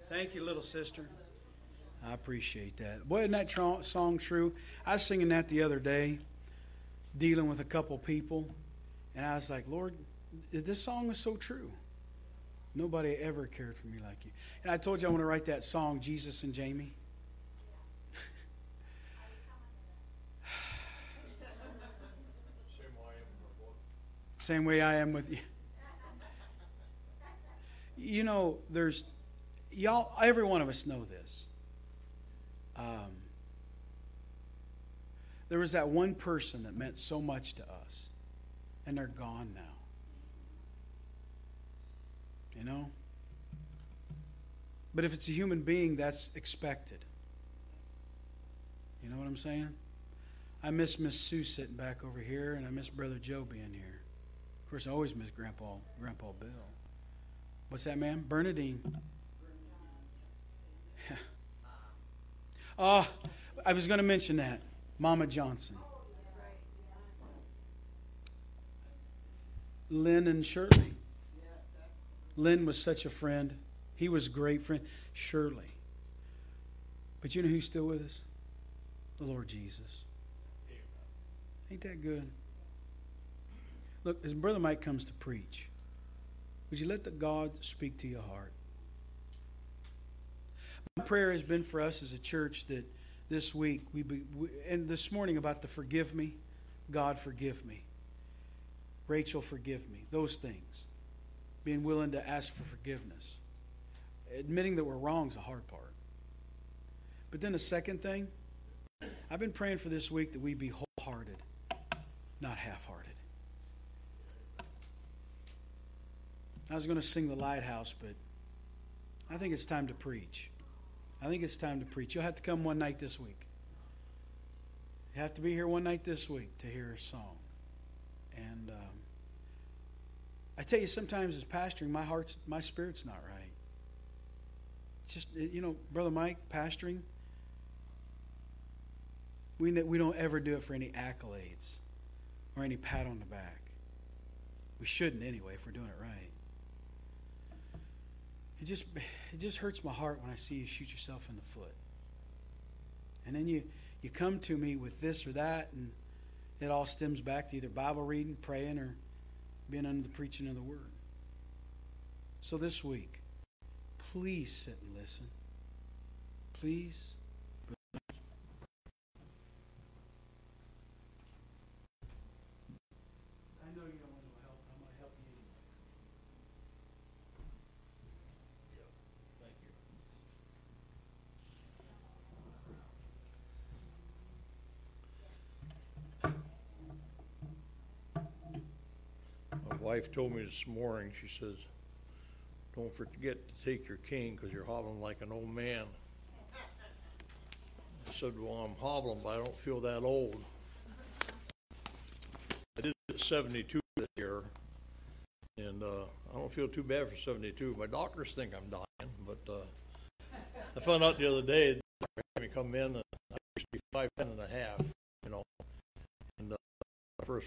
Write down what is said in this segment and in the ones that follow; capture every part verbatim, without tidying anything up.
Thank you, little sister. I appreciate that. Boy, isn't that tr- song true? I was singing that the other day, dealing with a couple people, and I was like, Lord, this song is so true. Nobody ever cared for me like you. And I told you I want to write that song, Jesus and Jamie. Same way I am with you. You know, there's, y'all, every one of us know this. Um, there was that one person that meant so much to us, and they're gone now. You know? But if it's a human being, that's expected. You know what I'm saying? I miss Miss Sue sitting back over here, and I miss Brother Joe being here. Of course, I always miss Grandpa, Grandpa Bill. What's that, ma'am? Bernadine. Oh, I was going to mention that. Mama Johnson. Lynn and Shirley. Lynn was such a friend. He was a great friend. Shirley. But you know who's still with us? The Lord Jesus. Ain't that good? Look, as Brother Mike comes to preach, would you let the God speak to your heart? My prayer has been for us as a church that this week, we, be, we and this morning about the forgive me, God forgive me, Rachel forgive me, those things. Being willing to ask for forgiveness. Admitting that we're wrong is the hard part. But then the second thing, I've been praying for this week that we be wholehearted, not half-hearted. I was going to sing the Lighthouse, but I think it's time to preach. I think it's time to preach. You'll have to come one night this week. You have to be here one night this week to hear a song. And um, I tell you, sometimes as pastoring, my heart's, my spirit's not right. It's just, you know, Brother Mike, pastoring, we we don't ever do it for any accolades or any pat on the back. We shouldn't anyway if we're doing it right. It just it just hurts my heart when I see you shoot yourself in the foot. And then you, you come to me with this or that, and it all stems back to either Bible reading, praying, or being under the preaching of the Word. So this week, please sit and listen. Please. I know you don't want no help. I'm going to help you anyway. My wife told me this morning, she says, don't forget to take your cane because you're hobbling like an old man. I said, well, I'm hobbling, but I don't feel that old. I did it at seventy-two this year, and uh, I don't feel too bad for seventy-two. My doctors think I'm dying, but uh, I found out the other day, the doctor had me come in, and I used to be five ten and a half, you know, and uh, first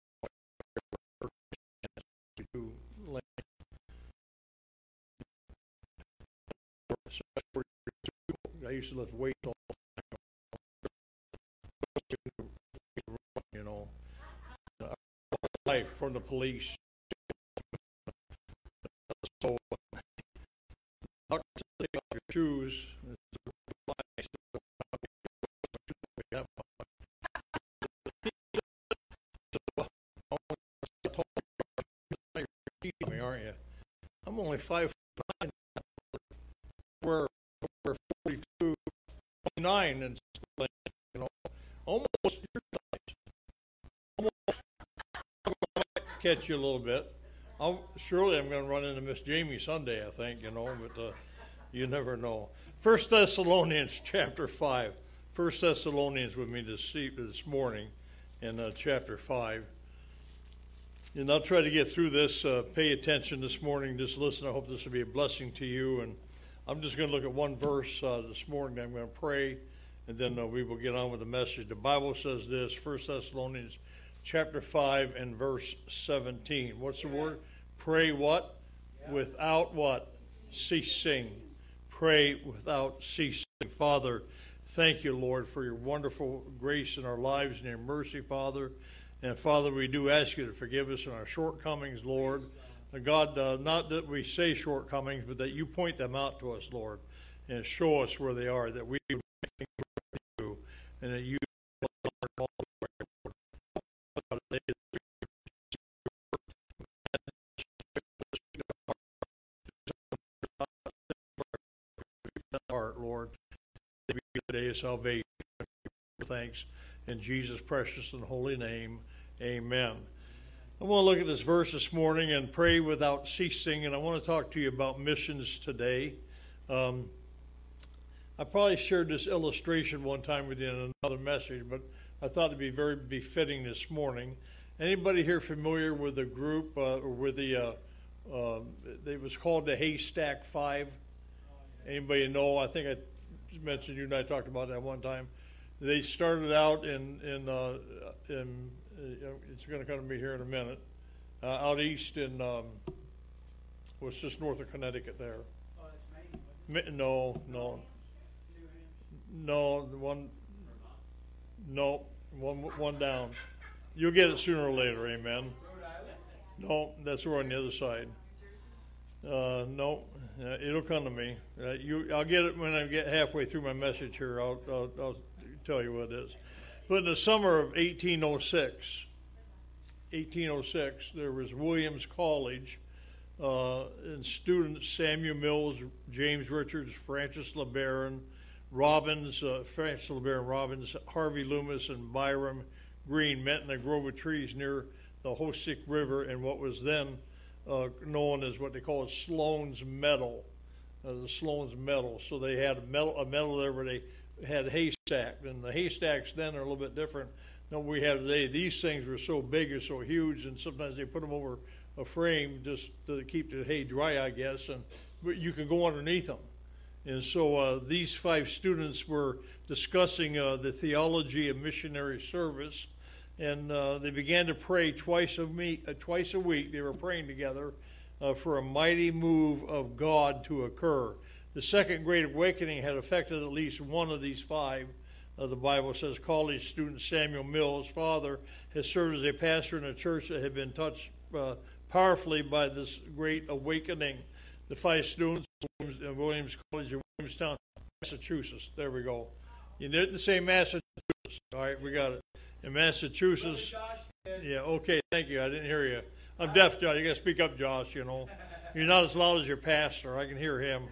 I used to lift weights all the time, you know, life from the police. So, doctor, take off your shoes. Aren't you? I'm only five nine. We're we're forty-two, nine, and you know, almost your size. Almost catch you a little bit. I'll, surely I'm going to run into Miss Jamie Sunday, I think, you know, but uh, you never know. First Thessalonians chapter five. First Thessalonians with me this this morning, in uh, chapter five. And I'll try to get through this. Uh, pay attention this morning. Just listen. I hope this will be a blessing to you. And I'm just going to look at one verse uh, this morning. I'm going to pray, and then uh, we will get on with the message. The Bible says this, First Thessalonians chapter five and verse seventeen. What's the word? Pray what? Yeah. Without what? Ceasing. pray without ceasing. Father, thank you, Lord, for your wonderful grace in our lives and your mercy, Father. And Father, we do ask you to forgive us in our shortcomings, Lord. God, uh, not that we say shortcomings, but that you point them out to us, Lord, and show us where they are, that we do you, and that you all the heart, Lord. Be the day of salvation. Thanks in Jesus' precious and holy name. Amen. I want to look at this verse this morning and pray without ceasing, and I want to talk to you about missions today. Um, I probably shared this illustration one time with you in another message, but I thought it'd be very befitting this morning. Anybody here familiar with the group, uh, or with the, uh, uh, it was called the Haystack Five? Anybody know? I think I mentioned you and I talked about that one time. They started out in, in, uh, in uh, it's going to come to me here in a minute, uh, out east in, um, well, it's just north of Connecticut there. Oh, that's Maine. No, no. No, the one, no, one, one down. You'll get it sooner or later, amen. No, that's over on the other side. Uh, no, uh, it'll come to me. Uh, you, I'll get it when I get halfway through my message here. I'll, I'll, I'll tell you what it is. But in the summer of eighteen oh six, eighteen oh six, there was Williams College, uh, and students Samuel Mills, James Richards, Francis LeBaron, Robbins, uh, Francis LeBaron Robbins, Harvey Loomis, and Byram Green met in a grove of trees near the Hoosick River in what was then uh, known as what they call Sloan's Meadow, uh, the Sloan's Meadow. So they had a meadow, a meadow there where they had haystack, and the haystacks then are a little bit different than we have today. These things were so big and so huge, and sometimes they put them over a frame just to keep the hay dry, I guess, and but you can go underneath them. And so uh, these five students were discussing uh, the theology of missionary service, and uh, they began to pray twice a week. Uh, twice a week, they were praying together uh, for a mighty move of God to occur. The Second Great Awakening had affected at least one of these five. Uh, the Bible says college student Samuel Mills' father has served as a pastor in a church that had been touched uh, powerfully by this great awakening. The five students at Williams College in Williamstown, Massachusetts. There we go. You didn't say Massachusetts. All right, we got it. In Massachusetts. Yeah, okay, thank you. I didn't hear you. I'm deaf, Josh. You got to speak up, Josh, you know. You're not as loud as your pastor. I can hear him.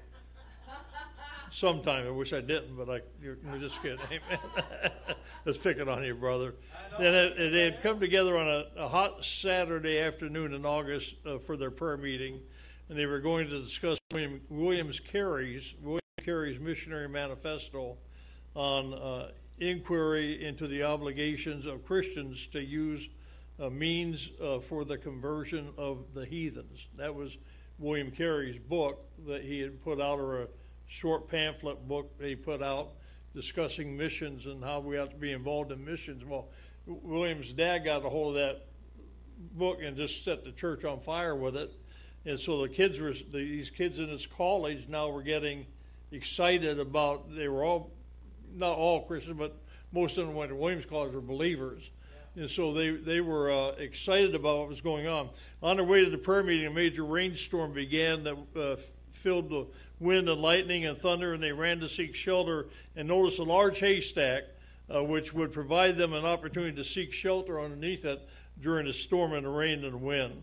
Sometimes I wish I didn't, but I, you're, you're just kidding. Amen. Let's pick it on you, brother. Then it, it, they had come together on a, a hot Saturday afternoon in August uh, for their prayer meeting, and they were going to discuss William, Williams Carey's, William Carey's missionary manifesto on uh, inquiry into the obligations of Christians to use a means uh, for the conversion of the heathens. That was William Carey's book that he had put out, or a short pamphlet book that he put out discussing missions and how we have to be involved in missions. Well, William's dad got a hold of that book and just set the church on fire with it. And so the kids were, these kids in this college now were getting excited about, they were all, not all Christians, but most of them went to Williams College were believers. Yeah. And so they, they were uh, excited about what was going on. On their way to the prayer meeting, a major rainstorm began that uh, filled the wind and lightning and thunder, and they ran to seek shelter and noticed a large haystack, uh, which would provide them an opportunity to seek shelter underneath it during the storm and the rain and the wind.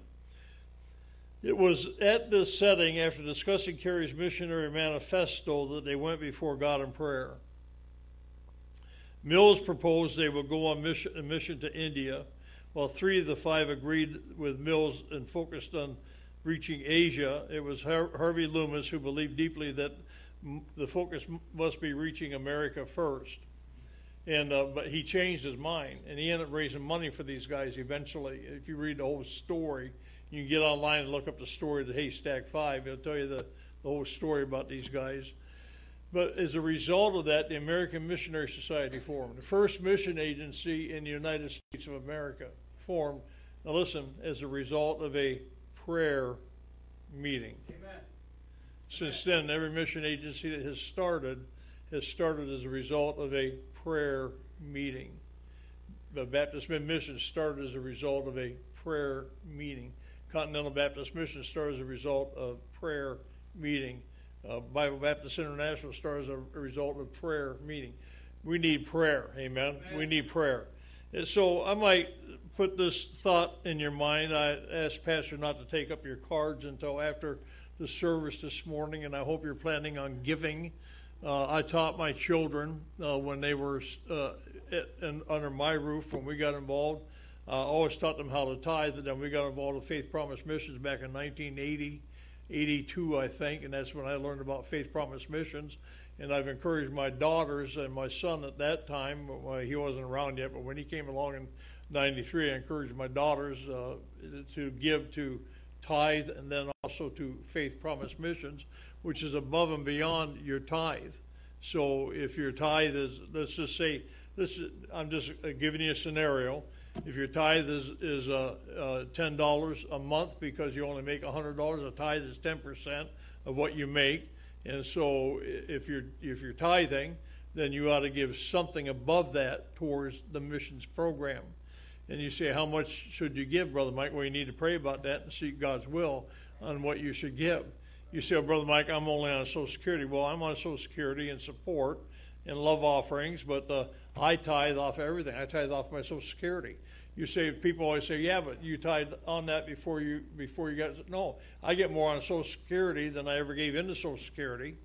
It was at this setting, after discussing Carey's missionary manifesto, that they went before God in prayer. Mills proposed they would go on mission, a mission to India, while three of the five agreed with Mills and focused on reaching Asia. It was Har- Harvey Loomis who believed deeply that m- the focus m- must be reaching America first. And uh, but he changed his mind, and he ended up raising money for these guys eventually. If you read the whole story, you can get online and look up the story of the Haystack Five. It'll tell you the, the whole story about these guys. But as a result of that, the American Missionary Society formed, the first mission agency in the United States of America formed. Now listen, as a result of a prayer meeting. Amen. Since then, every mission agency that has started has started as a result of a prayer meeting. The Baptist Mission started as a result of a prayer meeting. Continental Baptist Mission started as a result of prayer meeting. Uh, Bible Baptist International started as a, a result of prayer meeting. We need prayer, amen? Amen. We need prayer. And so I might put this thought in your mind. I asked Pastor not to take up your cards until after the service this morning, and I hope you're planning on giving. Uh, I taught my children uh, when they were uh, at, in, under my roof when we got involved. I uh, always taught them how to tithe, and then we got involved with Faith Promise Missions back in nineteen eighty, eighty-two, I think, and that's when I learned about Faith Promise Missions. And I've encouraged my daughters and my son at that time. Well, he wasn't around yet, but when he came along in ninety-three, I encouraged my daughters uh, to give to tithe and then also to Faith Promise Missions, which is above and beyond your tithe. So if your tithe is, let's just say, this is, I'm just giving you a scenario. If your tithe is, is uh, uh, ten dollars a month because you only make one hundred dollars, a tithe is ten percent of what you make. And so if you're, if you're tithing, then you ought to give something above that towards the missions program. And you say, how much should you give, Brother Mike? Well, you need to pray about that and seek God's will on what you should give. You say, oh, Brother Mike, I'm only on Social Security. Well, I'm on Social Security and support and love offerings, but uh, I tithe off everything. I tithe off my Social Security. You say, people always say, yeah, but you tithe on that before you before you got, no, I get more on Social Security than I ever gave into Social Security.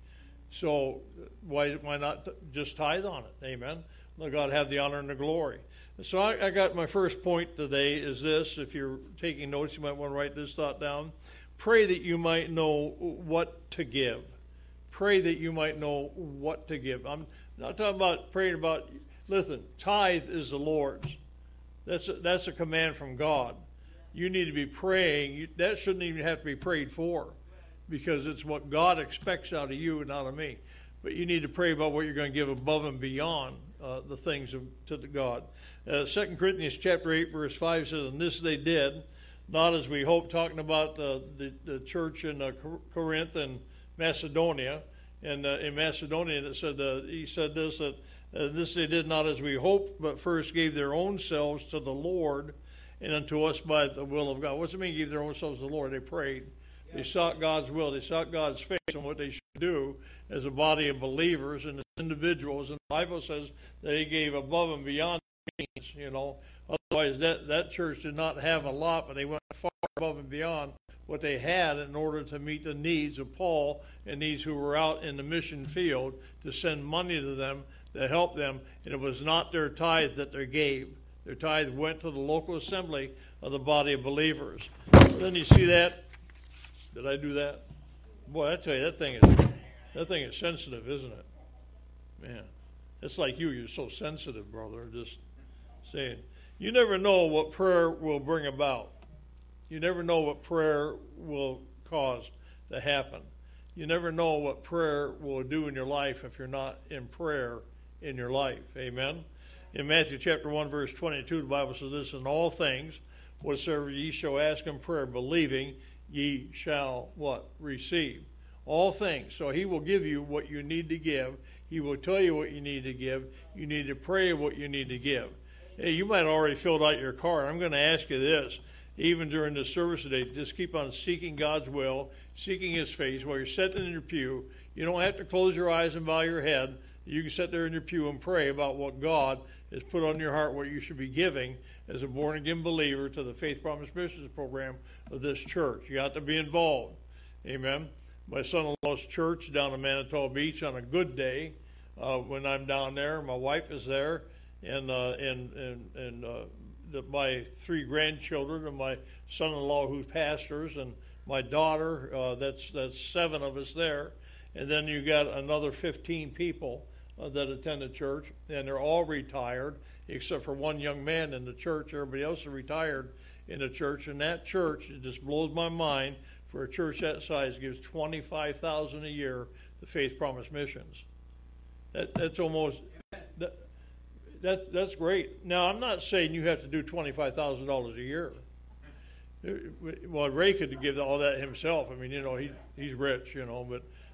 So why why not just tithe on it? Amen. Let God have the honor and the glory. So I, I got my first point today is this. If you're taking notes, you might want to write this thought down. Pray that you might know what to give. Pray that you might know what to give. I'm not talking about praying about, listen, tithe is the Lord's. That's a, that's a command from God. You need to be praying. You, that shouldn't even have to be prayed for because it's what God expects out of you and not of me. But you need to pray about what you're going to give above and beyond uh, the things of, to the God. Uh, Second Corinthians chapter eight, verse five says, and this they did, not as we hope, talking about uh, the, the church in uh, Corinth and Macedonia. And uh, in Macedonia, it said, uh, he said this, that uh, this they did not as we hoped, but first gave their own selves to the Lord and unto us by the will of God. What's it mean, give their own selves to the Lord? They prayed. They sought God's will. They sought God's face on what they should do as a body of believers and as individuals. And the Bible says that he gave above and beyond means, you know. Otherwise, that, that church did not have a lot, but they went far above and beyond what they had in order to meet the needs of Paul and these who were out in the mission field to send money to them to help them. And it was not their tithe that they gave. Their tithe went to the local assembly of the body of believers. Then you see that. Did I do that? Boy, I tell you, that thing is that thing is sensitive, isn't it? Man, it's like you. You're so sensitive, brother. Just saying. You never know what prayer will bring about. You never know what prayer will cause to happen. You never know what prayer will do in your life if you're not in prayer in your life. Amen? In Matthew chapter one, verse twenty-two, the Bible says this, in all things, whatsoever ye shall ask in prayer, believing, ye shall what? Receive. All things. So he will give you what you need to give. He will tell you what you need to give. You need to pray what you need to give. Hey, you might have already filled out your card. I'm going to ask you this. Even during the service today, just keep on seeking God's will, seeking his face while you're sitting in your pew. You don't have to close your eyes and bow your head. You can sit there in your pew and pray about what God has put on your heart, what you should be giving as a born-again believer to the Faith Promise Missions program of this church. You got to be involved. Amen. My son-in-law's church down in Manitoba Beach on a good day, uh, when I'm down there, my wife is there, and uh, and and, and uh, the, my three grandchildren and my son-in-law who pastors and my daughter, uh, that's that's seven of us there. And then you got another fifteen people uh, that attend the church, and they're all retired, except for one young man in the church. Everybody else is retired in the church. And that church, it just blows my mind, for a church that size gives twenty-five thousand dollars a year to Faith Promise Missions. That, that's almost, that, that, that's great. Now, I'm not saying you have to do twenty-five thousand dollars a year. Well, Ray could give all that himself. I mean, you know, he he's rich, you know, but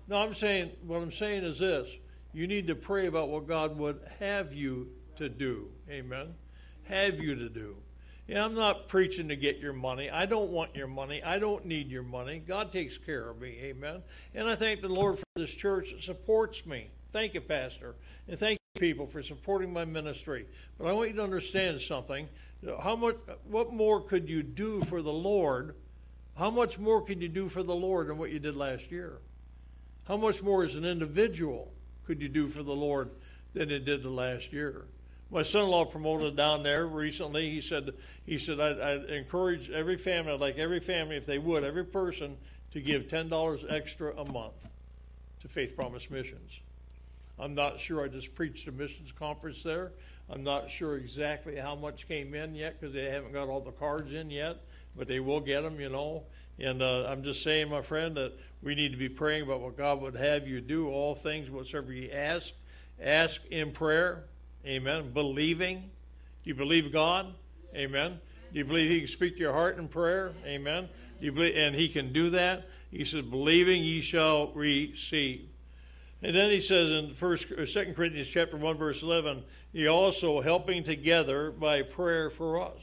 No, I'm saying, what I'm saying is this. You need to pray about what God would have you to do. Amen. Have you to do. And I'm not preaching to get your money. I don't want your money. I don't need your money. God takes care of me. Amen. And I thank the Lord for this church that supports me. Thank you, Pastor. And thank you, people, for supporting my ministry. But I want you to understand something. How much, what more could you do for the Lord? How much more can you do for the Lord than what you did last year? How much more as an individual could you do for the Lord than it did the last year? My son-in-law promoted down there recently. He said, he said, I'd, I'd encourage every family, I'd like every family, if they would, every person to give ten dollars extra a month to Faith Promise Missions. I'm not sure. I just preached a missions conference there. I'm not sure exactly how much came in yet because they haven't got all the cards in yet, but they will get them, you know. And uh, I'm just saying, my friend, that we need to be praying about what God would have you do, all things, whatsoever you ask. Ask in prayer. Amen. Believing. Do you believe God? Amen. Do you believe He can speak to your heart in prayer? Amen. Do you believe, and He can do that? He says, believing ye shall receive. And then he says in First, Second Corinthians chapter one, verse eleven, He also helping together by prayer for us.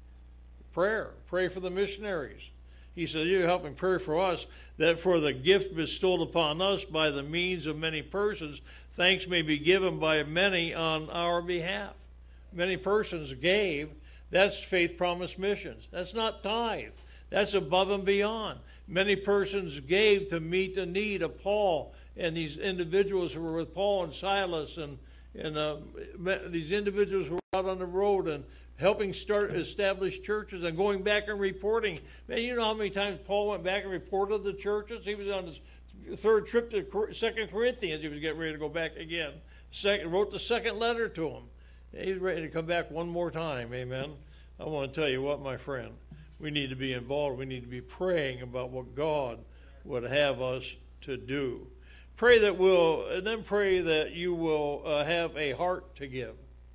Prayer. Pray for the missionaries. He said, you're helping pray for us, that for the gift bestowed upon us by the means of many persons, thanks may be given by many on our behalf. Many persons gave. That's Faith Promise Missions. That's not tithe. That's above and beyond. Many persons gave to meet the need of Paul and these individuals who were with Paul and Silas, and, and uh, these individuals who were out on the road and helping start establish churches and going back and reporting. Man, you know how many times Paul went back and reported the churches? He was on his third trip to Second Corinthians. He was getting ready to go back again. Second, wrote the second letter to him. He's ready to come back one more time. Amen. I want to tell you what, my friend. We need to be involved. We need to be praying about what God would have us to do. Pray that we'll, and then pray that you will uh, have a heart to give.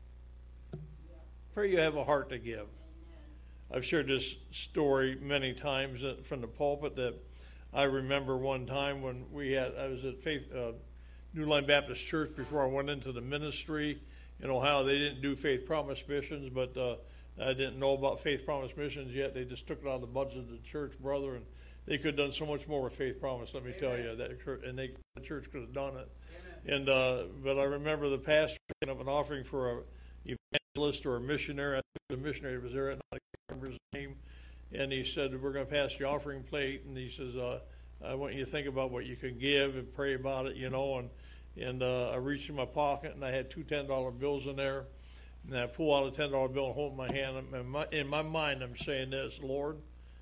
Pray you have a heart to give. I've shared this story many times from the pulpit that I remember one time when we had, I was at Faith, uh, New Line Baptist Church before I went into the ministry in Ohio. They didn't do Faith Promise Missions, but uh, I didn't know about Faith Promise Missions yet. They just took it out of the budget of the church, brother, and they could have done so much more with Faith Promise, let me Amen. Tell you. That, and they, the church could have done it. Amen. And uh, but I remember the pastor picking up an offering for a evangelist or a missionary. I think the missionary was there, I can't remember his name. And he said, we're going to pass the offering plate. And he says, uh, I want you to think about what you can give and pray about it, you know. And and uh, I reached in my pocket, and I had two ten dollar bills in there. And I pull out a ten dollar bill and hold it in my hand. And in my, in my mind, I'm saying this, Lord,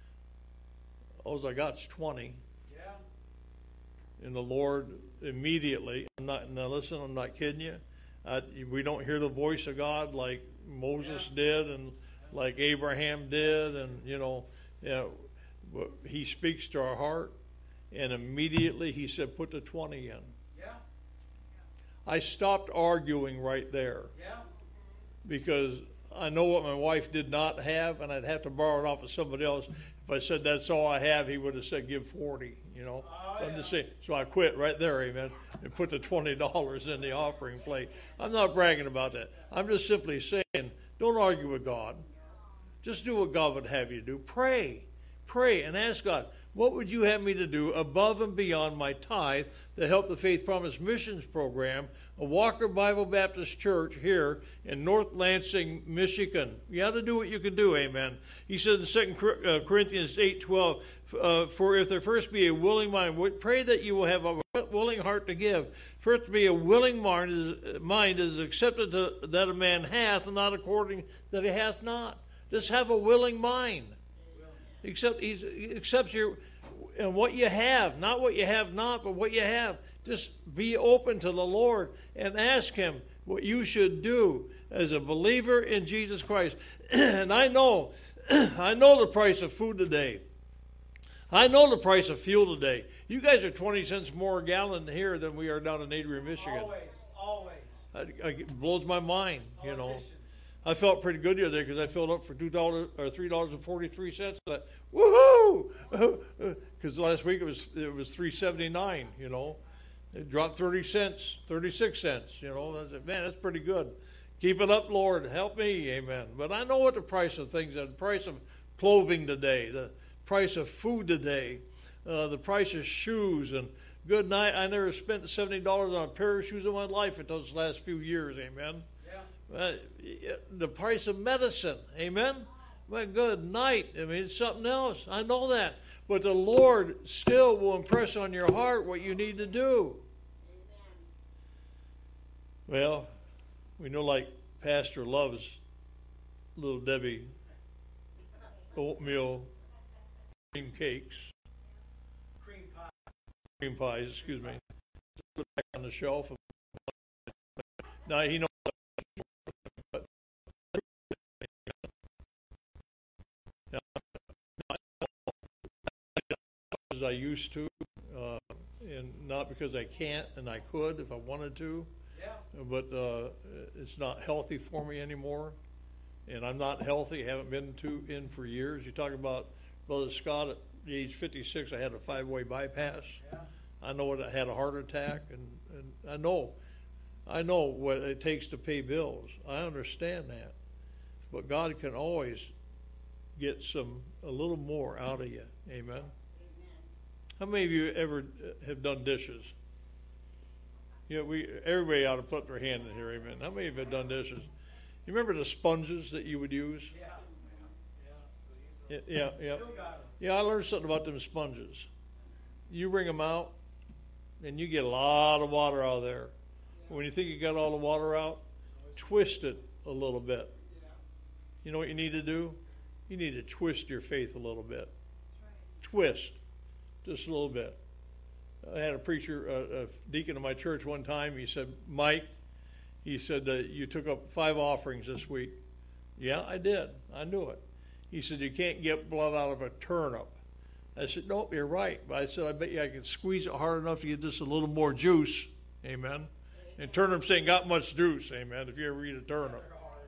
all I got is twenty. Yeah. And the Lord immediately, I'm not, now listen, I'm not kidding you. Uh, we don't hear the voice of God like Moses yeah. did and like Abraham did, and you know, you know, He speaks to our heart, and immediately He said, "Put the twenty in." Yeah. I stopped arguing right there. Yeah. Because I know what my wife did not have, and I'd have to borrow it off of somebody else. If I said that's all I have, he would have said give forty. You know, oh, so I'm yeah. just saying. So I quit right there, amen, and put the twenty dollars in the offering plate. I'm not bragging about that. I'm just simply saying, don't argue with God. Just do what God would have you do. Pray, pray, and ask God, what would you have me to do above and beyond my tithe to help the Faith Promise Missions Program, a Walker Bible Baptist Church here in North Lansing, Michigan? You ought to do what you can do, amen. He said in Second Corinthians eight twelve, uh, for if there first be a willing mind, pray that you will have a willing heart to give. First to be a willing mind is, mind is accepted to, that a man hath, and not according that he hath not. Just have a willing mind. Except he accepts your and what you have, not what you have not, but what you have. Just be open to the Lord and ask Him what you should do as a believer in Jesus Christ. And I know, I know the price of food today. I know the price of fuel today. You guys are twenty cents more a gallon here than we are down in Adrian, Michigan. Always, always. I, I, it blows my mind, you know. I felt pretty good the other day because I filled up for two dollars or three dollars and forty three cents. I thought, woohoo! Because last week it was it was three seventy nine, you know. It dropped thirty cents, thirty-six cents. You know, I said, man, that's pretty good. Keep it up, Lord. Help me. Amen. But I know what the price of things are. The price of clothing today, the price of food today, uh, the price of shoes. And good night. I never spent seventy dollars on a pair of shoes in my life until this last few years. Amen. Yeah. Uh, the price of medicine. Amen. Well, good night. I mean, it's something else. I know that. But the Lord still will impress on your heart what you need to do. Amen. Well, we know like Pastor loves Little Debbie oatmeal cream cakes. Cream pie. Cream pies, excuse me. Put it back on the shelf. Now, he knows as I used to, uh, and not because I can't and I could if I wanted to, yeah. But uh, it's not healthy for me anymore, and I'm not healthy. Haven't been to in for years. You talk about Brother Scott at the age fifty-six. I had a five-way bypass. Yeah. I know what I had a heart attack, and, and I know, I know what it takes to pay bills. I understand that, but God can always get some a little more out of you. Amen. How many of you ever have done dishes? You know, we everybody ought to put their hand in here, amen. How many of you have done dishes? You remember the sponges that you would use? Yeah, yeah, yeah. Yeah, I learned something about them sponges. You wring them out, and you get a lot of water out of there. When you think you got all the water out, twist it a little bit. You know what you need to do? You need to twist your faith a little bit. Twist. Just a little bit. I had a preacher, a, a deacon in my church one time. He said, Mike, he said, uh, you took up five offerings this week. Yeah, I did. I knew it. He said, you can't get blood out of a turnip. I said, nope, you're right. But I said, I bet you I can squeeze it hard enough to get just a little more juice. Amen. And turnips ain't got much juice. Amen. If you ever eat a turnip.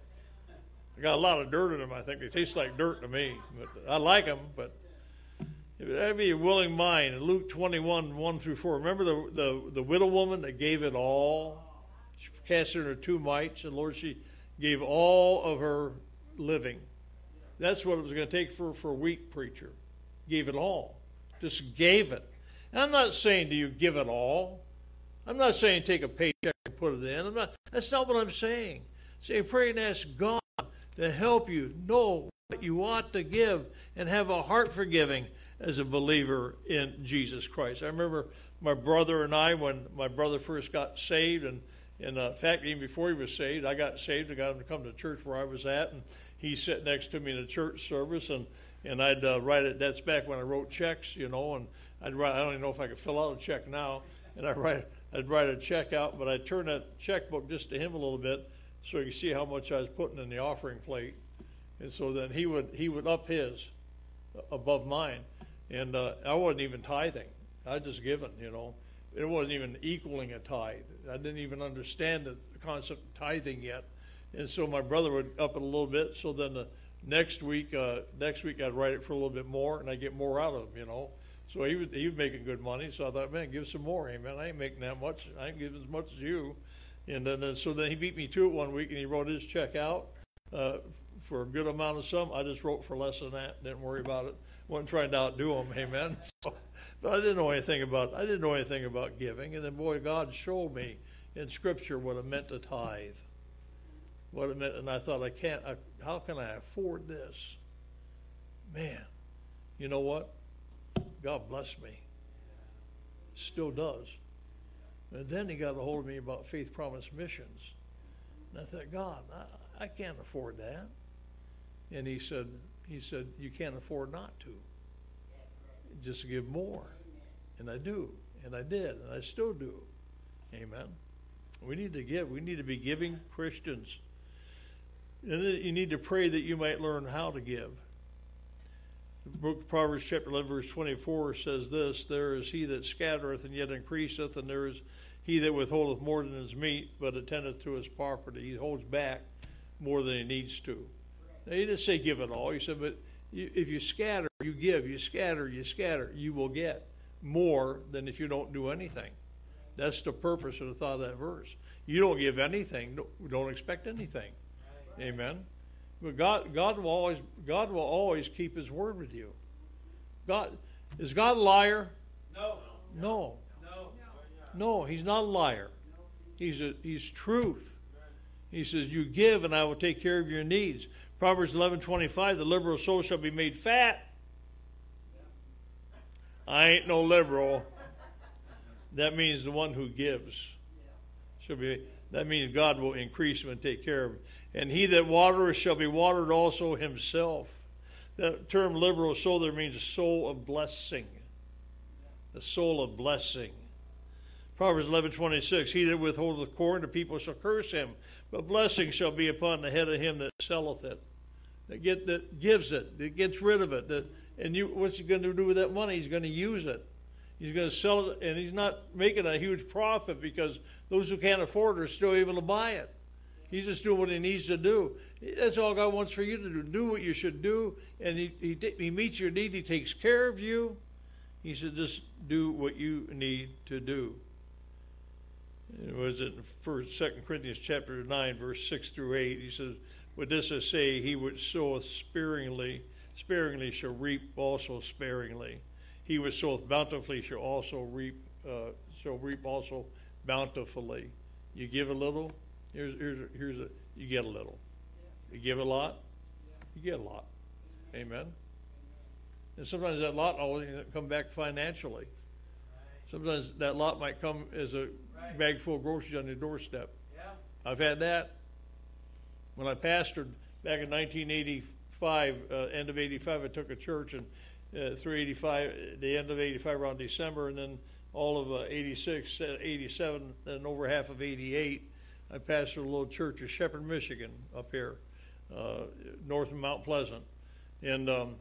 They got a lot of dirt in them, I think. They taste like dirt to me. But I like them, but that'd be a willing mind. In Luke twenty-one, one through four. Remember the, the, the widow woman that gave it all? She cast in her two mites, and Lord, she gave all of her living. That's what it was going to take for, for a weak preacher. Gave it all. Just gave it. And I'm not saying to you, give it all. I'm not saying take a paycheck and put it in. I'm not, that's not what I'm saying. Say, pray and ask God to help you know what you ought to give and have a heart for giving as a believer in Jesus Christ. I remember my brother and I, when my brother first got saved, and, and uh, in fact, even before he was saved, I got saved. I got him to come to church where I was at, and he sat next to me in a church service, and, and I'd uh, write it. That's back when I wrote checks, you know, and I'd write, I don't even know if I could fill out a check now, and I'd write, I'd write a check out, but I'd turn that checkbook just to him a little bit so he could see how much I was putting in the offering plate. And so then he would he would up his above mine. And uh, I wasn't even tithing. I was just giving, you know. It wasn't even equaling a tithe. I didn't even understand the concept of tithing yet. And so my brother would up it a little bit. So then the next week, uh, next week I'd write it for a little bit more, and I'd get more out of him, you know. So he was, he was making good money. So I thought, man, give some more. Amen. I ain't making that much. I ain't give as much as you. And then uh, so then he beat me to it one week, and he wrote his check out uh, for a good amount of sum. I just wrote for less than that. Didn't worry about it. Wasn't trying to outdo him. Amen. So, but I didn't know anything about I didn't know anything about giving. And then boy, God showed me in Scripture what it meant to tithe. What it meant, and I thought, I can't. I, how can I afford this? Man, you know what? God bless me. Still does. And then he got a hold of me about Faith Promise Missions. And I thought, God, I, I can't afford that. And he said, he said, you can't afford not to. Just give more. And I do. And I did. And I still do. Amen. We need to give. We need to be giving Christians. And you need to pray that you might learn how to give. The book of Proverbs chapter eleven verse twenty-four says this, there is he that scattereth and yet increaseth, and there is he that withholdeth more than his meat, but attendeth to his property. He holds back more than he needs to. Now, he didn't say give it all. He said, but you, if you scatter, you give, you scatter, you scatter, you will get more than if you don't do anything. That's the purpose of the thought of that verse. You don't give anything, don't expect anything. Amen. But God, God will always, God will always keep His word with you. God, is God a liar? No. No. No. No, He's not a liar. He's a, He's truth. He says, "You give, and I will take care of your needs." Proverbs eleven twenty-five: "The liberal soul shall be made fat." I ain't no liberal. That means the one who gives. Shall be. That means God will increase him and take care of him. "And he that watereth shall be watered also himself." The term liberal soul there means a soul of blessing. A soul of blessing. Proverbs eleven twenty-six: "He that withholdeth corn, the people shall curse him, but blessing shall be upon the head of him that selleth it." That get that gives it, that gets rid of it. That, and you, what's he going to do with that money? He's going to use it. He's going to sell it, and he's not making a huge profit because those who can't afford it are still able to buy it. He's just doing what he needs to do. That's all God wants for you to do. Do what you should do, and he, he, he meets your need. He takes care of you. He said, just do what you need to do. It was in First, Second Corinthians chapter nine, verse six through eight. He says, "With this I say, he which soweth sparingly, sparingly shall reap also sparingly. He which soweth bountifully shall also reap, uh, shall reap also bountifully." You give a little, here's here's a, here's a you get a little. You give a lot, you get a lot. Amen. And sometimes that lot will come back financially. Sometimes that lot might come as a bag full of groceries on your doorstep. I've had that. When I pastored back in nineteen eighty-five, uh, end of eighty-five, I took a church, and uh, through eighty-five, the end of eighty-five around December, and then all of uh, eighty-six, eighty-seven, and over half of eighty-eight, I pastored a little church in Shepherd, Michigan, up here, uh, north of Mount Pleasant. And um,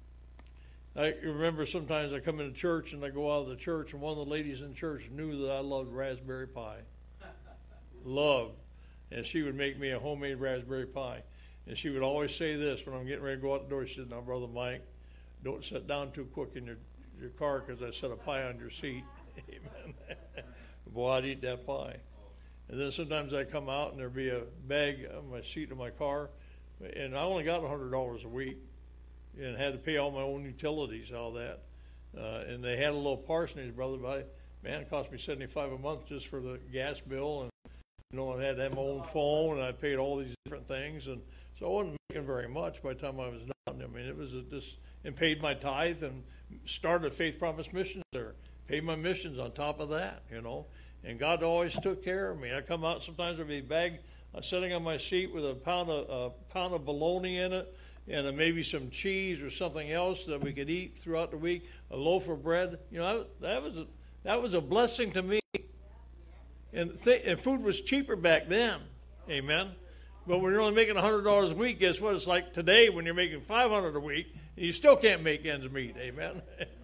I remember sometimes I come into church and I go out of the church, and one of the ladies in church knew that I loved raspberry pie. Loved. And she would make me a homemade raspberry pie. And she would always say this when I'm getting ready to go out the door. She said, "Now, Brother Mike, don't sit down too quick in your, your car because I set a pie on your seat." Amen. Boy, I'd eat that pie. And then sometimes I'd come out and there'd be a bag on my seat of my car. And I only got one hundred dollars a week and had to pay all my own utilities, all that. Uh, and they had a little parsonage, Brother, but I, man, it cost me seventy-five dollars a month just for the gas bill. And you know, I had to have my own phone, and I paid all these different things, and so I wasn't making very much by the time I was done. I mean, it was a, just, and paid my tithe and started Faith Promise Missions there. Paid my missions on top of that, you know. And God always took care of me. I come out sometimes there'd be a bag uh, sitting on my seat with a pound of a pound of bologna in it, and uh, maybe some cheese or something else that we could eat throughout the week. A loaf of bread, you know, that, that was a, that was a blessing to me. And, th- and food was cheaper back then, amen. But when you're only making one hundred dollars a week, guess what it's like today when you're making five hundred dollars a week, and you still can't make ends meet, amen.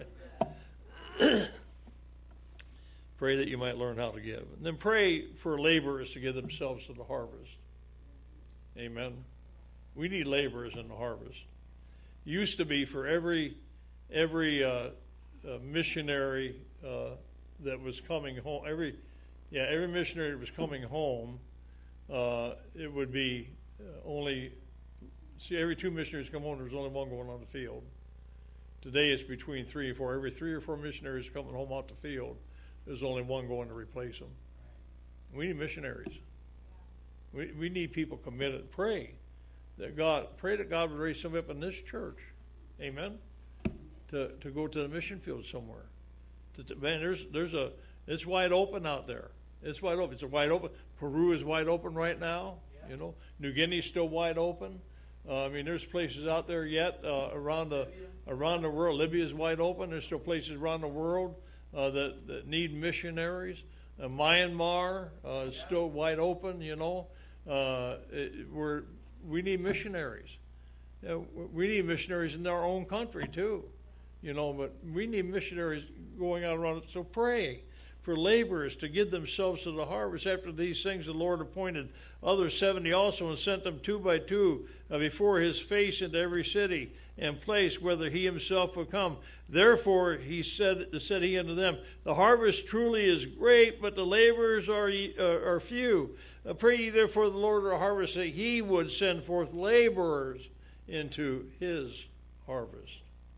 Pray that you might learn how to give. And then pray for laborers to give themselves to the harvest. Amen. We need laborers in the harvest. Used to be for every every uh, uh, missionary uh, that was coming home, every yeah, every missionary that was coming home, uh, it would be uh, only, see, every two missionaries come home, there's only one going on the field. Today it's between three and four. Every three or four missionaries coming home out the field, there's only one going to replace them. We need missionaries. We we need people committed. Pray that God, pray that God would raise somebody up in this church, amen, to to go to the mission field somewhere. To, to, man, there's there's a it's wide open out there. It's wide open. It's a wide open. Peru is wide open right now. Yeah. You know, New Guinea's still wide open. Uh, I mean, there's places out there yet uh, around the around the world. Libya's wide open. There's still places around the world uh, that that need missionaries. Uh, Myanmar uh, is yeah. still wide open. You know, uh, it, we're we need missionaries. You know, we need missionaries in our own country too. You know, but we need missionaries going out around it. So pray. for laborers to give themselves to the harvest. After these things the Lord appointed others seventy also, and sent them two by two uh, before his face into every city and place whither he himself would come. Therefore he said, said he unto them, the harvest truly is great, but the laborers are, uh, are few. Uh, pray ye therefore the Lord of the harvest that he would send forth laborers into his harvest.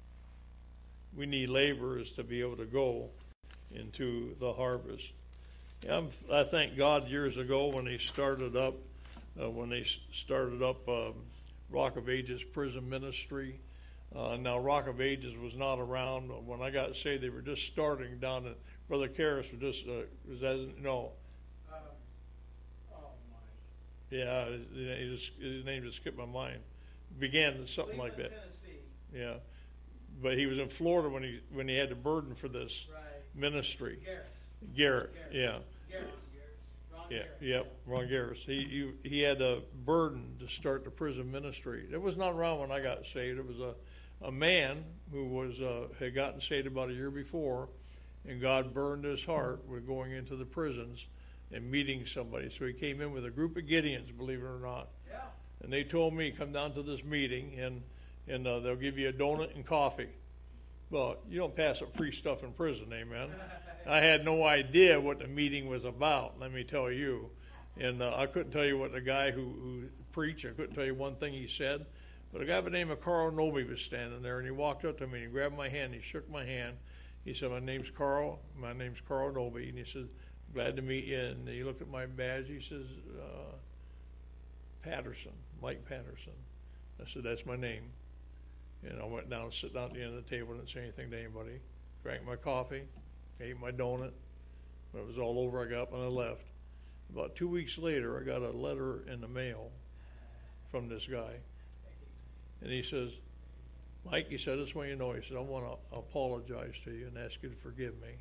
We need laborers to be able to go into the harvest. I'm, I thank God years ago when he started up, uh, when they started up um, Rock of Ages prison ministry. Uh, now Rock of Ages was not around when I got saved. They were just starting down at Brother Karras was just uh, was as no. Um, oh my. Yeah, he just, his name just skipped my mind. Began something Cleveland, like that. Tennessee. Yeah, but he was in Florida when he when he had the burden for this Right. ministry. Garris. Garrett, Garris. yeah. Garris. Ron Yeah, Garris. yep, Ron Garris. He, he he had a burden to start the prison ministry. It was not around when I got saved. It was a, a man who was uh, had gotten saved about a year before, and God burned his heart with going into the prisons and meeting somebody. So he came in with a group of Gideons, believe it or not. Yeah. And they told me, come down to this meeting, and and uh, they'll give you a donut and coffee. Well, you don't pass up free stuff in prison, amen. I had no idea what the meeting was about, let me tell you. And uh, I couldn't tell you what the guy who, who preached, I couldn't tell you one thing he said. But a guy by the name of Carl Noby was standing there, and he walked up to me, and he grabbed my hand, he shook my hand. He said, my name's Carl, my name's Carl Noby. And he said, glad to meet you. And he looked at my badge, he says, uh, Patterson, Mike Patterson. I said, that's my name. And I went down, sit down at the end of the table, didn't say anything to anybody. Drank my coffee, ate my donut. When it was all over, I got up and I left. About two weeks later, I got a letter in the mail from this guy. And he says, Mike, he said, this way you know, he said, I want to apologize to you and ask you to forgive me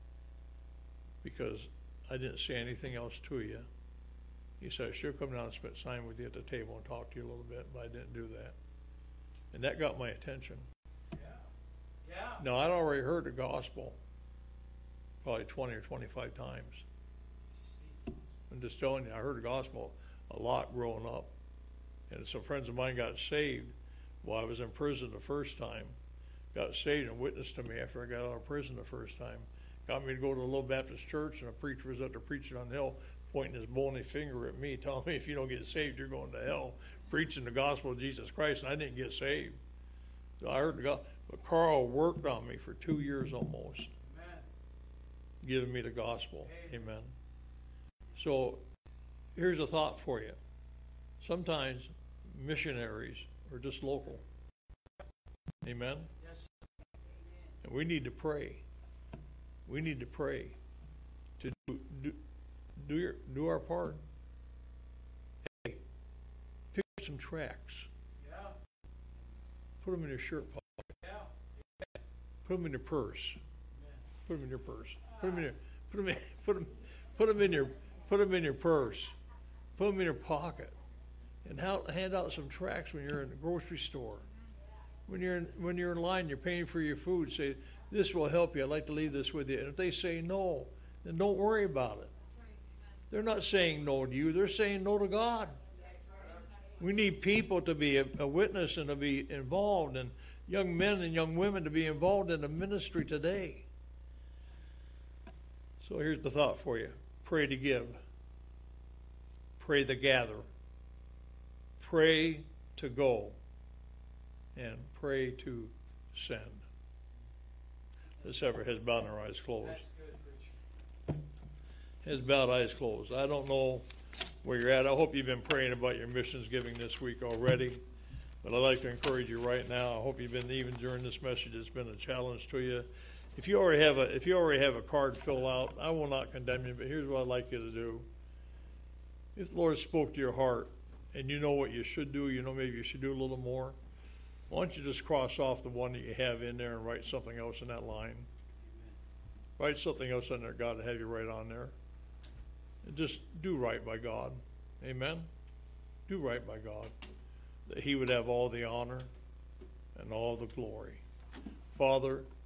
because I didn't say anything else to you. He said, I should have come down and spent time with you at the table and talked to you a little bit, but I didn't do that. And that got my attention. Yeah. Yeah. Now, I'd already heard the gospel probably twenty or twenty-five times. I'm just telling you, I heard the gospel a lot growing up. And some friends of mine got saved while I was in prison the first time. Got saved and witnessed to me after I got out of prison the first time. Got me to go to a little Baptist church, and a preacher was up there preaching on the hill, pointing his bony finger at me, telling me if you don't get saved, you're going to hell, preaching the gospel of Jesus Christ, and I didn't get saved. So I heard the gospel. But Carl worked on me for two years almost, Amen. giving me the gospel. Amen. Amen. So here's a thought for you. Sometimes missionaries are just local. Amen? Yes. And we need to pray. We need to pray to do, do, do, your, do our part. Hey, pick up some tracts. Yeah. Put them in your shirt pocket. Yeah. Put them in your purse. Amen. Put them in your purse. Put them in your, put them in, put them, put them in your, put them in your purse. Put them in your pocket. And how, hand out some tracts when you're in the grocery store. When you're in, when you're in line, you're paying for your food. Say, this will help you. I'd like to leave this with you. And if they say no, then don't worry about it. They're not saying no to you. They're saying no to God. We need people to be a, a witness and to be involved, and young men and young women to be involved in the ministry today. So here's the thought for you. Pray to give. Pray to gather. Pray to go. And pray to send. Let's have our heads bowed and our eyes closed. That's good, preacher. Heads bowed, eyes closed. I don't know where you're at. I hope you've been praying about your missions giving this week already. But I'd like to encourage you right now. I hope you've been, even during this message, it's been a challenge to you. If you already have a if you already have a card filled out, I will not condemn you, but here's what I'd like you to do. If the Lord spoke to your heart and you know what you should do, you know maybe you should do a little more, why don't you just cross off the one that you have in there and write something else in that line? Amen. Write something else in there, God, to have you write on there. And just do right by God. Amen? Do right by God. That He would have all the honor and all the glory. Father,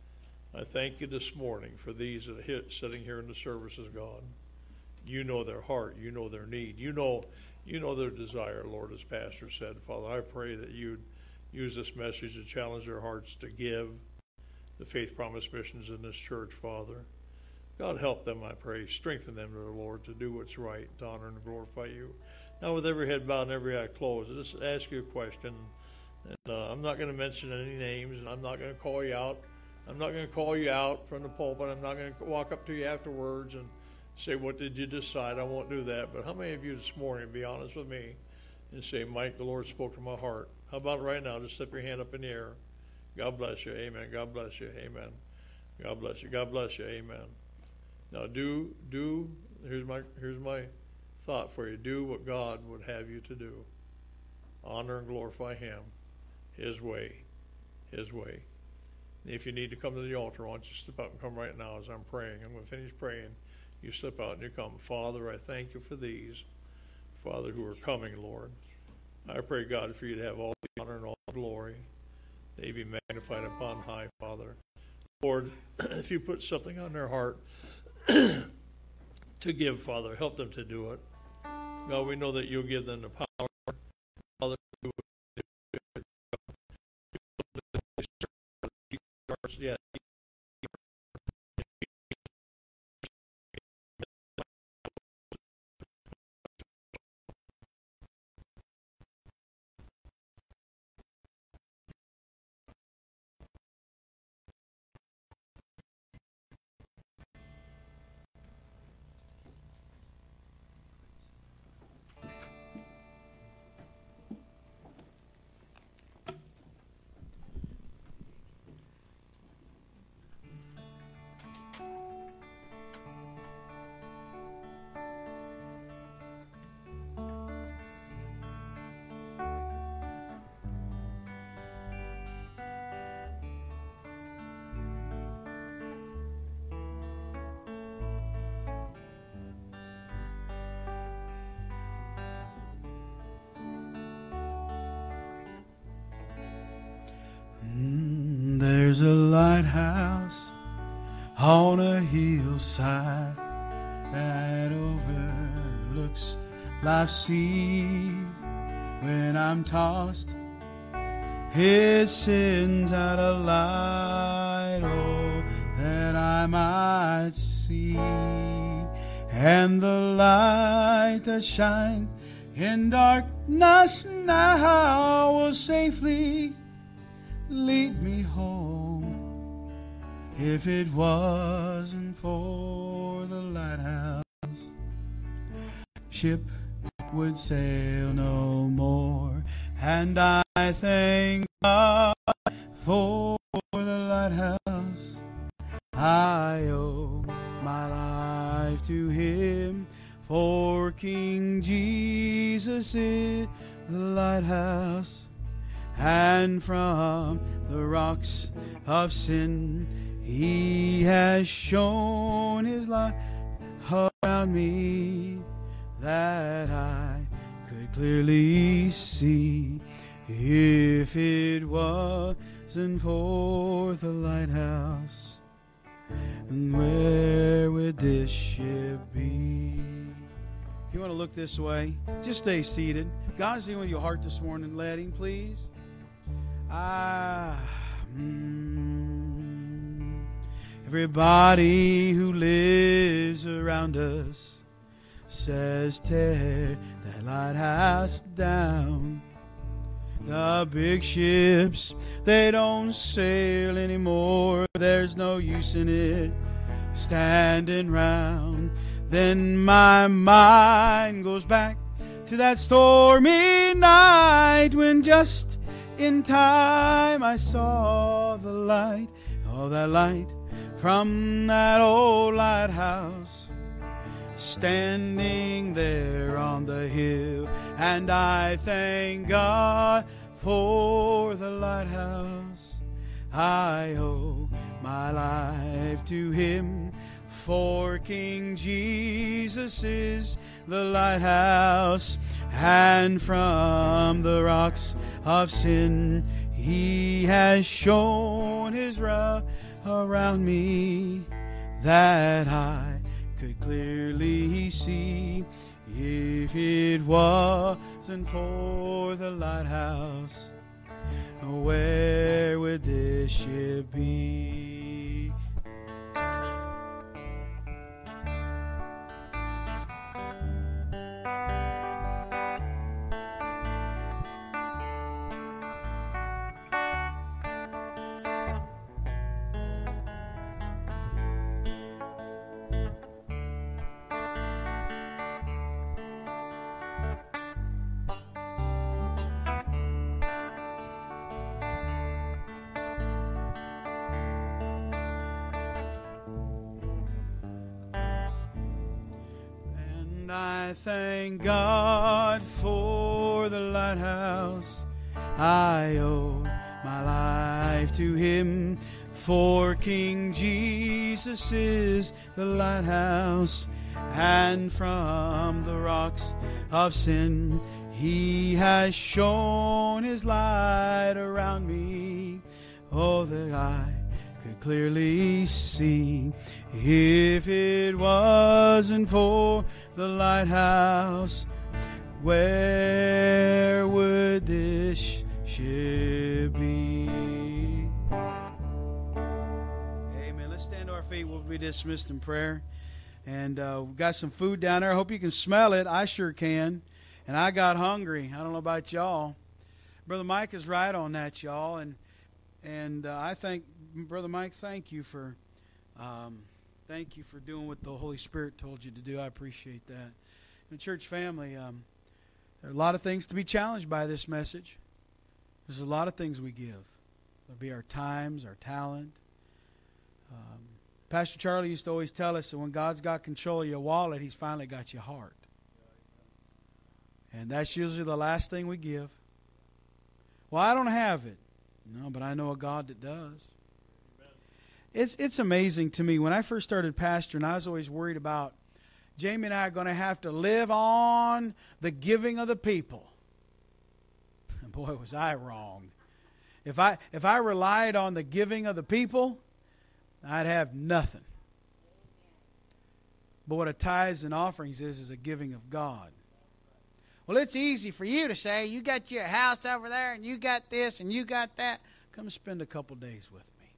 I thank you this morning for these that are hit, sitting here in the services, God. You know their heart. You know their need. You know, you know their desire, Lord, as Pastor said. Father, I pray that you'd use this message to challenge their hearts to give the Faith Promise missions in this church, Father. God, help them, I pray. Strengthen them, Lord, to do what's right, to honor and glorify you. Now, with every head bowed and every eye closed, I'll just ask you a question. And uh, I'm not going to mention any names, and I'm not going to call you out. I'm not going to call you out from the pulpit. I'm not going to walk up to you afterwards and say, what did you decide? I won't do that. But how many of you this morning, be honest with me, and say, Mike, the Lord spoke to my heart. How about right now? Just slip your hand up in the air. God bless you. Amen. God bless you. Amen. God bless you. God bless you. Amen. Now do, do, here's my, here's my thought for you. Do what God would have you to do. Honor and glorify him. His way. His way. If you need to come to the altar, why don't you slip out and come right now as I'm praying. I'm going to finish praying. You slip out and you come. Father, I thank you for these, Father, who are coming, Lord. I pray, God, for you to have all the honor and all the glory. They be magnified upon high, Father. Lord, if you put something on their heart to give, Father, help them to do it. God, we know that you'll give them the power. Father, yeah. There's a lighthouse on a hillside that overlooks life's sea. When I'm tossed, it sends out a light, oh, that I might see. And the light that shines in darkness now will safely lead me home. If it wasn't for the lighthouse, ship would sail no more. And I thank God for the lighthouse. I owe my life to him, for King Jesus is the lighthouse. And from the rocks of sin he has shown his light around me, that I could clearly see. If it wasn't for the lighthouse, and where would this ship be? If you want to look this way, just stay seated. God's dealing with your heart this morning. Let him, please. Ah, mm, everybody who lives around us says, tear that lighthouse down. The big ships, they don't sail anymore. There's no use in it standing round. Then my mind goes back to that stormy night when just in time I saw the light, oh, that light from that old lighthouse, standing there on the hill. And I thank God for the lighthouse. I owe my life to him, for King Jesus is the lighthouse. And from the rocks of sin he has shown his around me that I could clearly see. If it wasn't for the lighthouse, where would this ship be? I thank God for the lighthouse. I owe my life to Him, for King Jesus is the lighthouse, and from the rocks of sin He has shone His light around me. Oh, that I could clearly see. If it wasn't for the lighthouse, where would this ship be? Amen. Let's stand to our feet. We'll be dismissed in prayer. And uh, we've got some food down there. I hope you can smell it. I sure can. And I got hungry. I don't know about y'all. Brother Mike is right on that, y'all. And and uh, I think, Brother Mike, thank you for um, thank you for doing what the Holy Spirit told you to do. I appreciate that. And church family, um, there are a lot of things to be challenged by this message. There's a lot of things we give. There'll be our times, our talent. Um, Pastor Charlie used to always tell us that when God's got control of your wallet, He's finally got your heart. And that's usually the last thing we give. Well, I don't have it. No, but I know a God that does. Amen. It's it's amazing to me. When I first started pastoring, I was always worried about Jamie and I are going to have to live on the giving of the people. And boy, was I wrong. If I if I relied on the giving of the people, I'd have nothing. But what a tithes and offerings is, is a giving of God. Well, it's easy for you to say, you got your house over there, and you got this, and you got that. Come spend a couple days with me.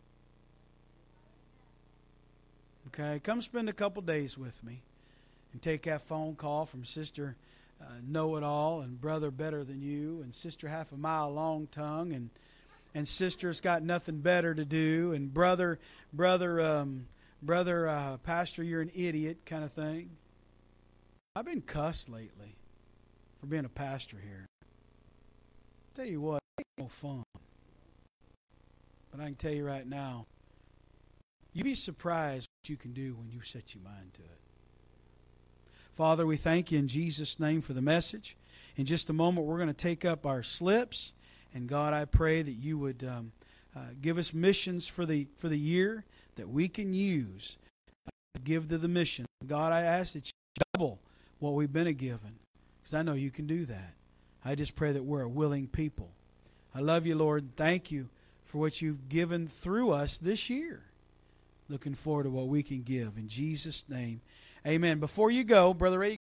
Okay, come spend a couple days with me. And take that phone call from Sister uh, Know-It-All, and Brother Better Than You, and Sister Half a Mile Long Tongue, and and Sister's Got Nothing Better to Do, and Brother, Brother, um, Brother, uh, Pastor, You're an Idiot kind of thing. I've been cussed lately for being a pastor here. I'll tell you what, it ain't no fun. But I can tell you right now, you'd be surprised what you can do when you set your mind to it. Father, we thank you in Jesus' name for the message. In just a moment, we're going to take up our slips. And God, I pray that you would um, uh, give us missions for the for the year that we can use to give to the mission. God, I ask that you double what we've been given, because I know you can do that. I just pray that we're a willing people. I love you, Lord. Thank you for what you've given through us this year. Looking forward to what we can give. In Jesus' name, amen. Before you go, Brother Ray,